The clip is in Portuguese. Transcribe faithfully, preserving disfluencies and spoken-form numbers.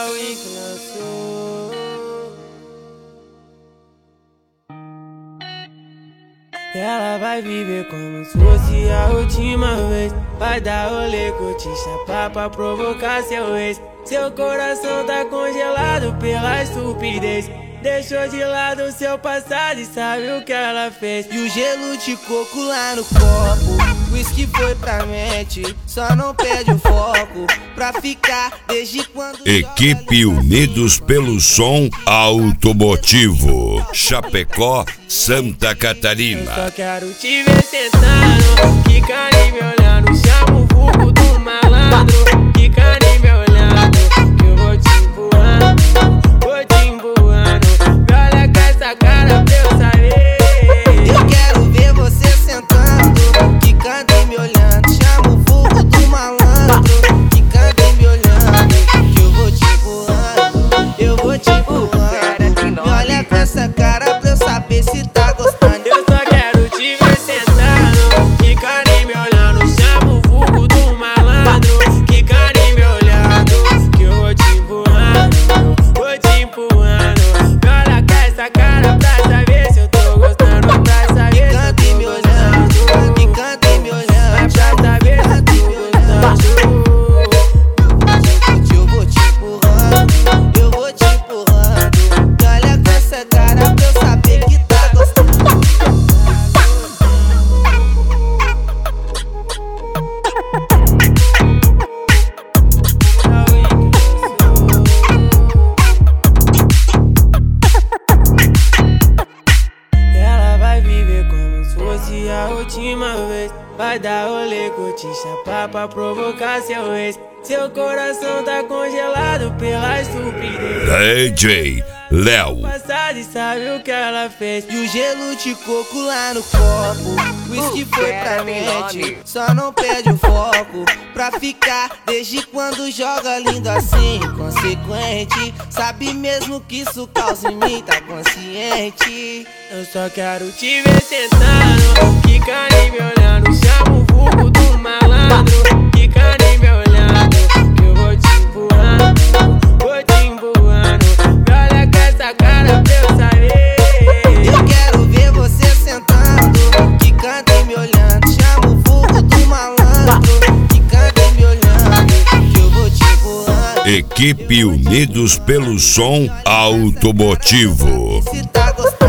Cauê que lançou. Ela vai viver como se fosse a última vez. Vai dar rolê, curtir, chapar pra provocar seu ex. Seu coração tá congelado pela estupidez. Deixou de lado seu passado e sabe o que ela fez. E o gelo de coco lá no copo, whisky foi pra mente, só não perde o foco. Pra ficar desde quando. Equipe Unidos pelo Som Automotivo, Chapecó, Santa Catarina. Eu só quero te ver sentando, quicando e me olhando. Chama o vulgo do malandro, quicando e me olhando. Que eu vou te empurrando, vou te empurrando. Me olha com essa cara pra eu saber. Eu quero ver você sentando, quicando e me olhando. Chama o vulgo do malandro, quicando e me olhando. Que eu vou te empurrando, eu vou te empurrando. Me olha com essa cara pra eu saber se tá gostando. Eu só quero te ver sentando, quicando e me olhando. Chama o vulgo do malandro, quicando e me olhando. Que eu vou te empurrando, vou te empurrando. Me olha com essa cara pra saber se eu tô gostando. Pra saber se eu Quicando e me tô olhando, gostando. quicando e me olhando. Pra saber se eu tô gostando. Eu vou te empurrando, eu vou te empurrando. Me olha com essa cara pra eu saber que tá gostando. Ela vai viver como se fosse a última vez. Vai dar rolê, curtir, chapar pra provocar seu ex. Seu coração tá congelado pela estupidez. D J Léo. Passado e sabe o que ela fez. E o gelo de coco lá no copo, whisky foi pra mente, só não perde o foco. Pra ficar desde quando joga lindo assim, consequente. Sabe mesmo que isso causa em mim, tá consciente. Eu só quero te ver sentando, quicando e me olhando. Chama o vulgo do malandro, quicando e me olhando. Que eu vou te empurrando, vou te empurrando. Me olha com essa cara pra eu saber. Eu quero ver você sentando, quicando e me olhando. Chama o vulgo do malandro, quicando e me olhando. Que eu vou te empurrando. Equipe Unidos pelo Som Automotivo. Se tá gostando.